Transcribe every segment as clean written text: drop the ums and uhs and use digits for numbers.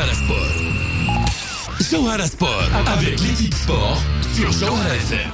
Jawhara Sport. Jawhara Sport avec l'équipe sport sur Jawhara FM.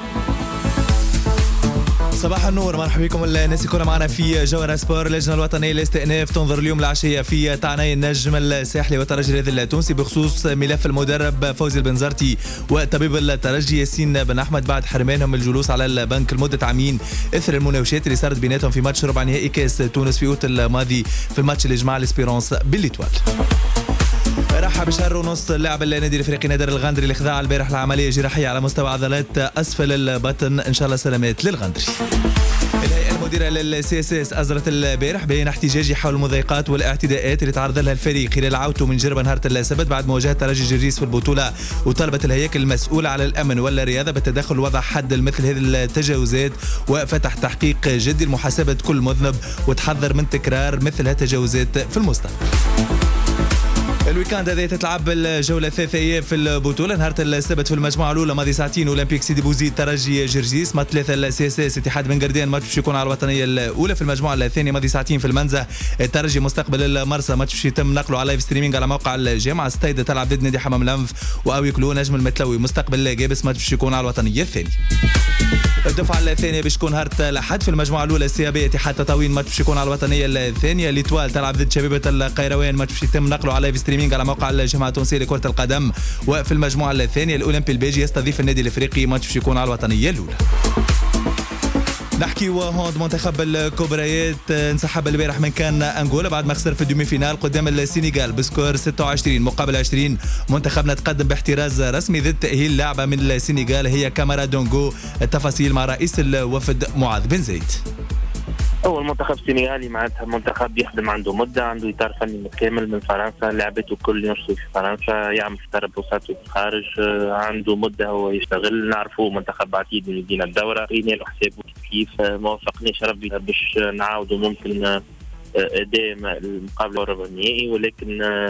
صباح النور، مرحبا بكم الناس يكونوا معنا في جوهرة سبور. اللجنة الوطنية للاستئناف تنظر اليوم العشية في تعني النجم الساحلي والترجي الرياضي التونسي بخصوص ملف المدرب فوزي البنزرتي وطبيب الترجي ياسين بن أحمد بعد حرمانهم الجلوس على البنك لمدة عامين إثر المناوشات اللي صارت بيناتهم في ماتش ربع نهائي كاس تونس في أوت الماضي في الماتش اللي جمع الاسبيرونس بالإتوال. راح بشهر ونص اللاعب النادي الافريقي نادر الغندري اللي خضع البارح لعمليه جراحيه على مستوى عضلات اسفل البطن. ان شاء الله سلامات للغندري. الهيئه المديره للسي اس اس اصدرت البارح بيان احتجاجي حول المضايقات والاعتداءات اللي تعرض لها الفريق خلال عودته من جربه نهار السبت بعد مواجهه ترجي جرجيس في البطوله، وطلبت الهياكل المسؤوله على الامن والرياضه بالتدخل وضع حد لمثل هذه التجاوزات وفتح تحقيق جدي لمحاسبه كل مذنب وتحذر من تكرار مثل هالتجاوزات في المستقبل. الويكاند هذا تتلعب الجوله الثلاثيه في البطوله. نهار السبت في المجموعه الاولى ماضي ساعتين اولمبيك سيدي بوزيد ترجي جرجيس، ما ثلاثه السي اس اس اتحاد بن قردان ماتش باش يكون على الوطنيه الاولى. في المجموعه الثانيه ماضي ساعتين في المنزه الترجي مستقبل المرسى ماتش باش يتم نقله على لايف ستريمينج على موقع الجامعه. ستايد تلعب ضد نادي حمام الانف، واوي كلو نجم المتلوي مستقبل جابس ماتش باش يكون على الوطنيه الثانيه. الدفعه الثانيه باش تكون نهار الاحد في المجموعه الاولى السيابيه اتحاد تطاوين ماتش باش يكون على الوطنيه الثانيه. ليتوال تلعب ضد شبيبه القيروان ماتش باش يتم نقله على لايف ستريمينج على موقع الجامعه التونسيه لكره القدم. وفي المجموعه الثانيه الاولمبي البيجي يستضيف النادي الافريقي ماتش باش يكون على الوطنيه الاولى. نحكي وهوند منتخب الكبريات انسحب البارح من كان انغولا بعد ما خسر في الدومي فينال قدام السنغال بسكور 26 مقابل 20. منتخبنا تقدم باحتراز رسمي ضد تأهيل لاعبة من السنغال هي كامارا دونغو. التفاصيل مع رئيس الوفد معاذ بن زيد. هو المنتخب السنغالي معناتها منتخب يخدم عنده مدة، عنده إطار فني متكامل من فرنسا، لاعبته الكل ينشطوا في فرنسا، يعمل في تربصاته بالخارج، عنده مدة هو يشتغل. نعرفه منتخب عتيد من يدينا الدورة، قينا له حسابه كيف ما وفقناش ربي باش نعاودوا ممكن دائما المقابلة الربع النهائي، ولكن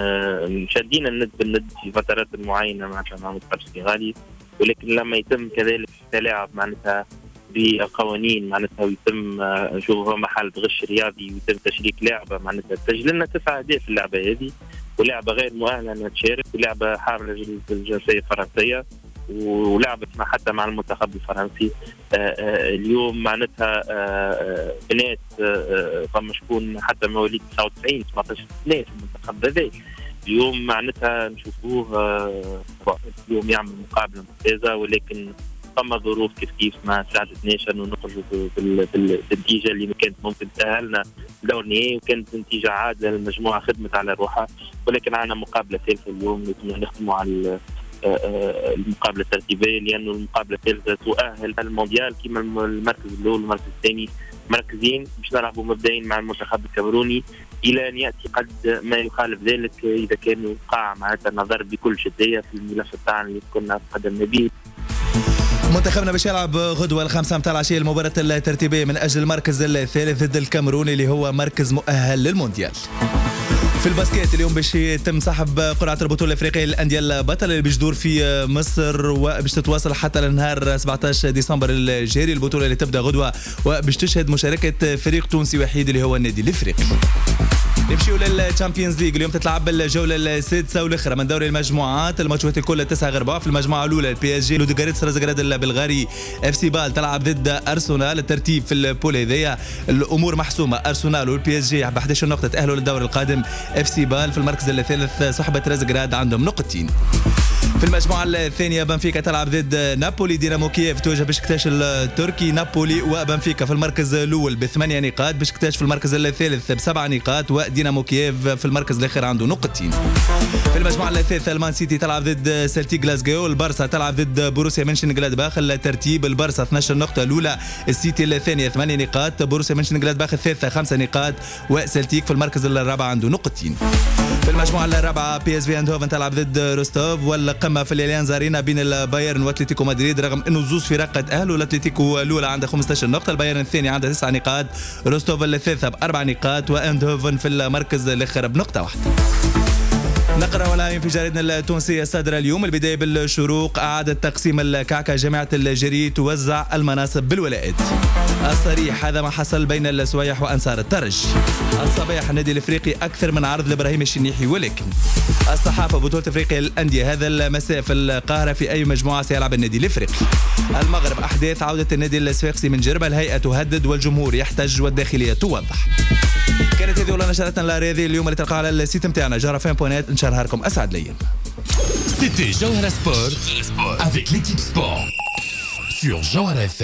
شادين الند بالند في فترات معينة معناتها مع المنتخب السنغالي، ولكن لما يتم كذلك التلاعب معناتها بقوانين معناتها ويتم نشوفها محل غش رياضي ويتم تشريك لعبه معناتها تسجل لنا 9 أهداف اللعبه هذه، ولعبه غير مؤهله انها تشارك، ولعبه حامله الجنسيه الفرنسيه، ولعبت حتى مع المنتخب الفرنسي. اليوم معناتها بنات فما شكون حتى مواليد 99 17 سنه في المنتخب هذا اليوم معناتها نشوفوه اليوم يعمل مقابله ممتازه، ولكن ثم ظروف كيف ما ساعدتناش انه نخرجوا بالنتيجه اللي كانت ممكن تأهلنا دور نهائي، وكانت نتيجه عادله للمجموعه خدمت على روحها. ولكن عندنا مقابله ثالثه اليوم لازم نخدموا على المقابله الترتيبيه، لانه المقابله الثالثه تؤهل المونديال كما المركز الاول والمركز الثاني مركزين باش نلعبوا مبدئيا مع المنتخب الكاميروني الى ان ياتي قد ما يخالف ذلك اذا كان وقع معناتها النظر بكل جديه في الملف تاعنا اللي كنا قدمنا به. منتخبنا باش يلعب غدوة 5 متاع العشية المباراة الترتيبية من أجل المركز الثالث ضد الكاميرون اللي هو مركز مؤهل للمونديال. في الباسكيت اليوم باش يتم سحب قرعة البطولة الأفريقية للأندية البطلة اللي باش تدور في مصر وباش تتواصل حتى لنهار 17 ديسمبر الجاري. البطولة اللي تبدأ غدوة وباش تشهد مشاركة فريق تونسي وحيد اللي هو النادي الإفريقي. نمشيو للتشامبيونز ليج. اليوم تتلعب الجوله السادسه والاخيره من دوري المجموعات. الماتشات الكل 9 غير 4. في المجموعه الاولى البي اس جي لودوغاريتس رازغراد البلغاري، اف سي بال تلعب ضد ارسنال. الترتيب في البول هذايا الامور محسومه، ارسنال والبي اس جي ب 11 نقطه تاهلوا للدور القادم. اف سي بال في المركز الثالث صحبه رازغراد عندهم نقطتين. في المجموعة الثانية بنفيكا تلعب ضد نابولي. دينامو كييف تواجه بشكتاش التركي. نابولي وبنفيكا في المركز الأول ب8 نقاط، بشكتاش في المركز الثالث ب7 نقاط، ودينامو كييف في المركز الأخير عنده نقطتين. في المجموعة الثالثة المان سيتي تلعب ضد سلتيك غلاسكو. البارسا تلعب ضد بوروسيا منشنغلادباخ. الترتيب البارسا 12 نقطة الأولى، السيتي الثانية 8 نقاط، بوروسيا منشنغلادباخ الثالثة 5 نقاط، وسلتيك في المركز الرابع عنده نقطتين. في المجموعة الرابعة بي اس في اندهوفن تلعب ضد روستوف، والقمة في الاليانز ارينا بين البايرن واتلتيكو مدريد. رغم انه زوز فرق تأهلوا، الاتلتيكو الاولى عندها 15 نقطة، البايرن الثاني عندها 9 نقاط، روستوف الثالثة ب4 نقاط، واندهوفن في المركز الاخر بنقطة واحدة. نقرأ الآن في جريدنا التونسية الصادرة اليوم. البداية بالشروق. أعادت تقسيم الكعكة. جامعة الجري توزع المناصب بالولايات. الصريح. هذا ما حصل بين السويح وأنصار الترجي. الصباح. النادي الافريقي اكثر من عرض لابراهيم الشنيحي. ولكن الصحافة. بطولة افريقيا للأندية هذا المساء في القاهرة. في أي مجموعة سيلعب النادي الافريقي؟ المغرب. أحداث عودة النادي الصفاقسي من جربة. الهيئة تهدد والجمهور يحتج والداخلية توضح. كانت هذه ولا نشرتنا الرياضية اليوم اللي تلقاها على السيت نتاعنا جوهرفم.net. نشرها لكم أسعد ليا. C'était Jawhara Sport avec l'équipe sport sur Jawhara FM.